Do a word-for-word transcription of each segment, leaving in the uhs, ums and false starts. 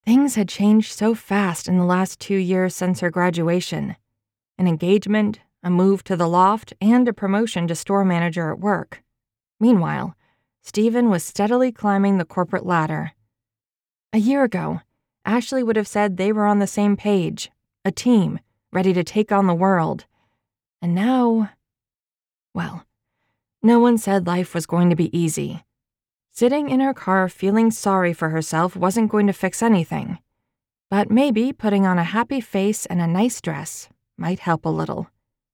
Things had changed so fast in the last two years since her graduation. An engagement, a move to the loft, and a promotion to store manager at work. Meanwhile, Stephen was steadily climbing the corporate ladder. A year ago, Ashley would have said they were on the same page, a team, ready to take on the world. And now, well, no one said life was going to be easy. Sitting in her car feeling sorry for herself wasn't going to fix anything. But maybe putting on a happy face and a nice dress might help a little.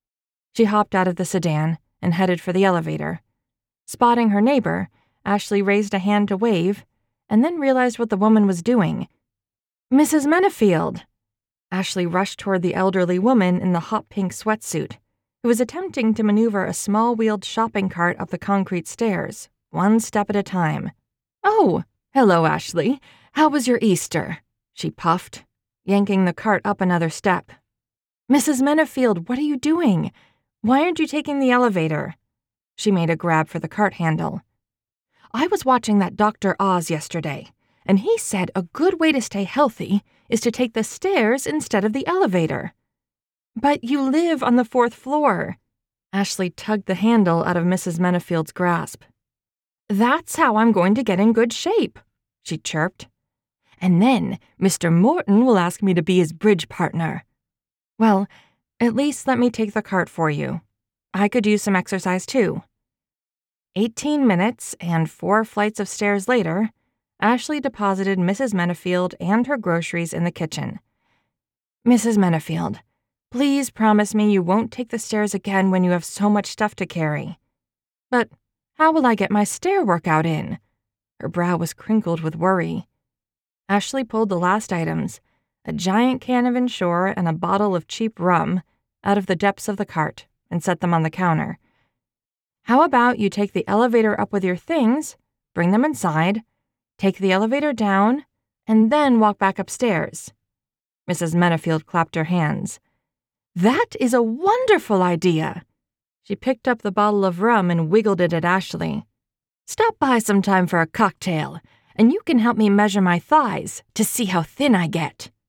She hopped out of the sedan and headed for the elevator. Spotting her neighbor, Ashley raised a hand to wave, and then realized what the woman was doing. Missus Menafield! Ashley rushed toward the elderly woman in the hot pink sweatsuit, who was attempting to maneuver a small-wheeled shopping cart up the concrete stairs, one step at a time. "Oh, hello, Ashley. How was your Easter?" she puffed, yanking the cart up another step. "Missus Menafield, what are you doing? Why aren't you taking the elevator?" She made a grab for the cart handle. "I was watching that Doctor Oz yesterday, and he said a good way to stay healthy is to take the stairs instead of the elevator." "But you live on the fourth floor." Ashley tugged the handle out of Missus Menafield's grasp. "That's how I'm going to get in good shape," she chirped. "And then Mister Morton will ask me to be his bridge partner." "Well, at least let me take the cart for you. I could use some exercise too." Eighteen minutes and four flights of stairs later, Ashley deposited Missus Menafield and her groceries in the kitchen. "Missus Menafield, please promise me you won't take the stairs again when you have so much stuff to carry." "But how will I get my stair workout in?" Her brow was crinkled with worry. Ashley pulled the last items, a giant can of Ensure and a bottle of cheap rum, out of the depths of the cart and set them on the counter. "How about you take the elevator up with your things, bring them inside, take the elevator down, and then walk back upstairs?" Missus Menafield clapped her hands. "That is a wonderful idea!" She picked up the bottle of rum and wiggled it at Ashley. "Stop by sometime for a cocktail, and you can help me measure my thighs to see how thin I get."